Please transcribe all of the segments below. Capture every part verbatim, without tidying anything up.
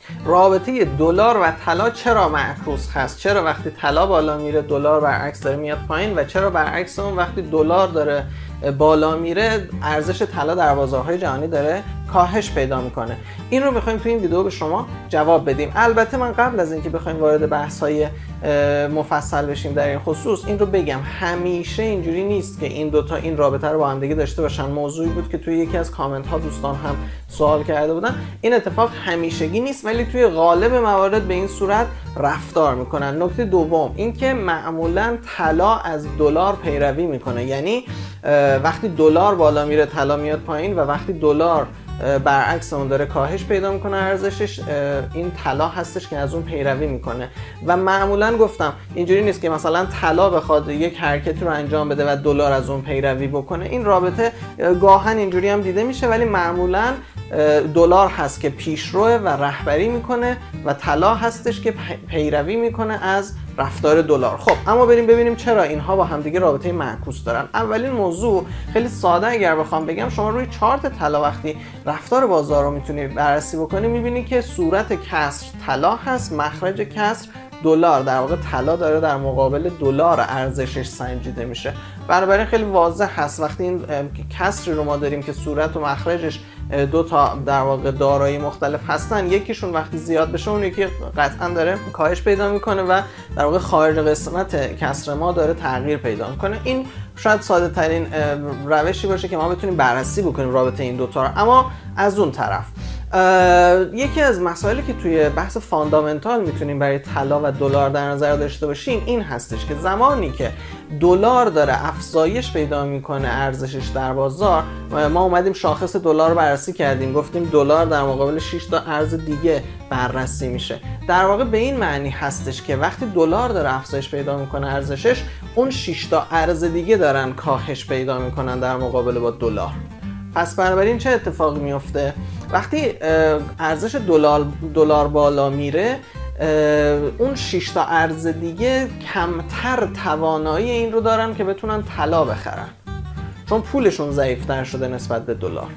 رابطه دلار و طلا چرا معکوس هست؟ چرا وقتی طلا بالا میره دلار برعکس داره میاد پایین و چرا برعکس اون وقتی دلار داره بالا میره ارزش طلا در بازارهای جهانی داره کاهش پیدا میکنه؟ این رو میخوایم توی این ویدیو به شما جواب بدیم. البته من قبل از اینکه بخوایم وارد بحث‌های مفصل بشیم در این خصوص این رو بگم همیشه اینجوری نیست که این دوتا این رابطه رو با هم دیگه داشته باشن. موضوعی بود که توی یکی از کامنت ها دوستان هم سوال کرده بودن. این اتفاق همیشگی نیست ولی توی غالب موارد به این صورت رفتار میکنن. نکته دوم اینکه معمولا طلا از دلار پیروی میکنه، یعنی وقتی دلار بالا میره طلا میاد پایین و وقتی دلار برعکس اون داره کاهش پیدا میکنه ارزشش، این طلا هستش که از اون پیروی میکنه. و معمولا گفتم اینجوری نیست که مثلا طلا بخواد یک حرکتی رو انجام بده و دلار از اون پیروی بکنه. این رابطه گاهن اینجوری هم دیده میشه ولی معمولا دلار هست که پیشرو و رهبری میکنه و طلا هستش که پیروی میکنه از رفتار دلار. خب اما بریم ببینیم چرا اینها با همدیگه رابطه معکوس دارن. اولین موضوع خیلی ساده اگر بخوام بگم، شما روی چارت طلا وقتی رفتار بازار رو میتونی بررسی بکنی میبینی که صورت کسر طلا هست، مخرج کسر دلار. در واقع طلا داره در مقابل دلار ارزشش سنجیده میشه. بنابراین خیلی واضح هست وقتی این کسری رو ما داریم که صورت و مخرجش دو تا در واقع دارایی مختلف هستن، یکیشون وقتی زیاد بشه اون یکی قطعا داره کاهش پیدا میکنه و در واقع خارج قسمت کسر ما داره تغییر پیدا میکنه. این شاید ساده ترین روشی باشه که ما بتونیم بررسی بکنیم رابطه این دوتا رو. اما از اون طرف یکی از مسائلی که توی بحث فاندامنتال میتونیم برای طلا و دلار در نظر داشته باشیم این هستش که زمانی که دلار داره افزایش پیدا میکنه ارزشش در بازار، ما اومدیم شاخص دلار رو بررسی کردیم، گفتیم دلار در مقابل شش تا ارز دیگه بررسی میشه. در واقع به این معنی هستش که وقتی دلار داره افزایش پیدا میکنه ارزشش، اون شش تا ارز دیگه دارن کاهش پیدا میکنن در مقابل با دلار. پس بنابراین چه اتفاقی میفته؟ وقتی ارزش دلار دلار بالا میره، اون شش تا ارز دیگه کمتر توانایی این رو دارن که بتونن طلا بخرن، چون پولشون ضعیف‌تر شده نسبت به دلار.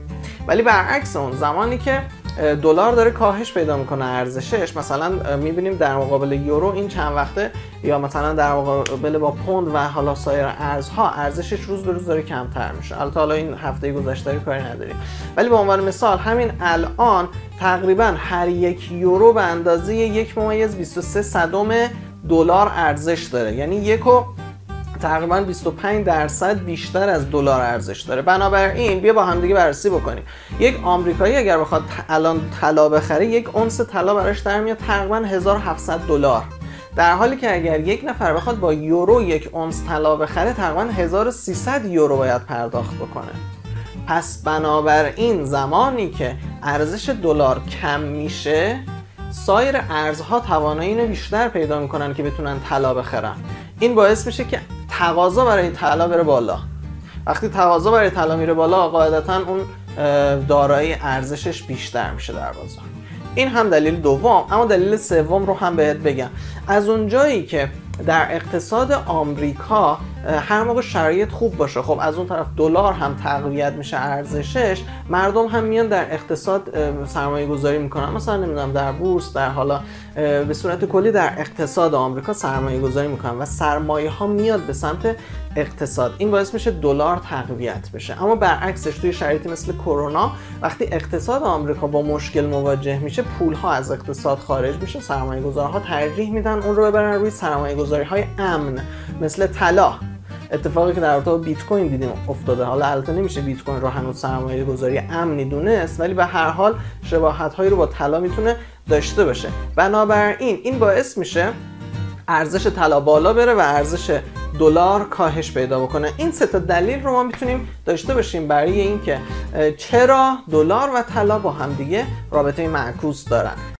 ولی برعکس اون زمانی که دلار داره کاهش پیدا میکنه ارزشش، مثلا میبینیم در مقابل یورو این چند وقته یا مثلا در مقابل با پوند و حالا سایر ارزها ارزشش روز به روز داره کمتر میشه. البته حالا این هفته گذشته کاری نداریم ولی به عنوان مثال همین الان تقریبا هر یک یورو به اندازه یک ممیز بیست و سه صدم دلار ارزش داره، یعنی یکو تقریبا بیست و پنج درصد بیشتر از دلار ارزش داره. بنابراین بیا با هم دیگه بررسی بکنیم. یک آمریکایی اگر بخواد الان طلا بخره، یک اونس طلا براش در میاد تقریبا هزار و هفتصد دلار، در حالی که اگر یک نفر بخواد با یورو یک اونس طلا بخره تقریبا هزار و سیصد یورو باید پرداخت بکنه. پس بنابراین زمانی که ارزش دلار کم میشه، سایر ارزها توانایی اینو بیشتر پیدا میکنن که بتونن طلا بخرن. این باعث میشه که تقاضا برای طلا بره بالا. وقتی تقاضا برای طلا میره بالا، قاعدتا اون دارایی ارزشش بیشتر میشه در بازار. این هم دلیل دوم. اما دلیل سوم رو هم بهت بگم. از اونجایی که در اقتصاد آمریکا هر موقع شرایط خوب باشه، خب از اون طرف دلار هم تقویت میشه ارزشش، مردم هم میان در اقتصاد سرمایه گذاری میکنن، مثلا نمیدونم در بورس، در حالا به صورت کلی در اقتصاد آمریکا سرمایه گذاری میکنن و سرمایه ها میاد به سمت اقتصاد. این باعث میشه دلار تقویت بشه. اما برعکسش توی شرایطی مثل کرونا وقتی اقتصاد آمریکا با مشکل مواجه میشه، پول ها از اقتصاد خارج میشه، سرمایه گذارها ترجیح میدن اون رو ببرن روی سرمایه گذاری های امن مثل طلا. اتفاقی که در رابطه با بیت کوین دیدیم افتاده. حالا البته نمیشه بیت کوین رو هنوز سرمایه گذاری امنی دونست، ولی به هر حال شباهت هایی رو با طلا میتونه داشته باشه. بنابراین این باعث میشه ارزش طلا بالا بره و ارزش دلار کاهش پیدا بکنه. این سه تا دلیل رو ما میتونیم داشته باشیم برای اینکه چرا دلار و طلا با هم دیگه رابطه معکوس دارن.